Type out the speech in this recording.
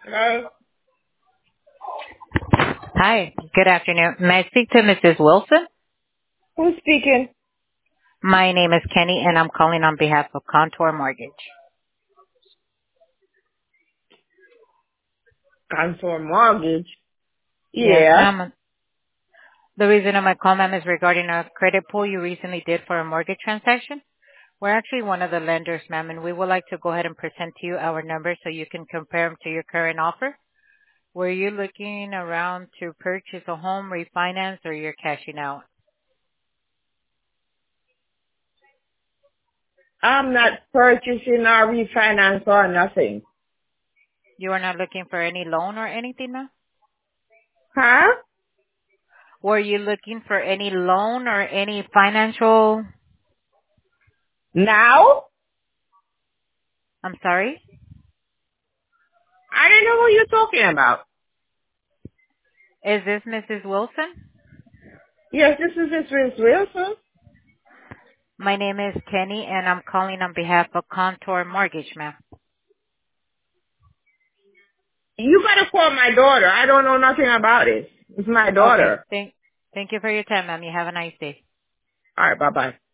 Hello? Hi, good afternoon. May I speak to Mrs. Wilson? Who's speaking? My name is Kenny, and I'm calling on behalf of Contour Mortgage. Contour Mortgage. Yes, Yeah. ma'am. The reason of my call, ma'am, is regarding a credit pull you recently did for a mortgage transaction. We're actually one of the lenders, ma'am, and we would like to go ahead and present to you our numbers so you can compare them to your current offer. Were you looking around to purchase a home, refinance, or you're cashing out? I'm not purchasing or refinance or nothing. You are not looking for any loan or anything, ma'am? Huh? Were you looking for any loan or any financial? Now? I'm sorry? I don't know who you're talking about. Is this Mrs. Wilson? Yes, this is Miss Wilson. My name is Kenny, and I'm calling on behalf of Contour Mortgage, ma'am. You gotta call my daughter. I don't know nothing about it. It's my Okay. daughter. Thank you for your time, ma'am. You have a nice day. Alright, bye-bye.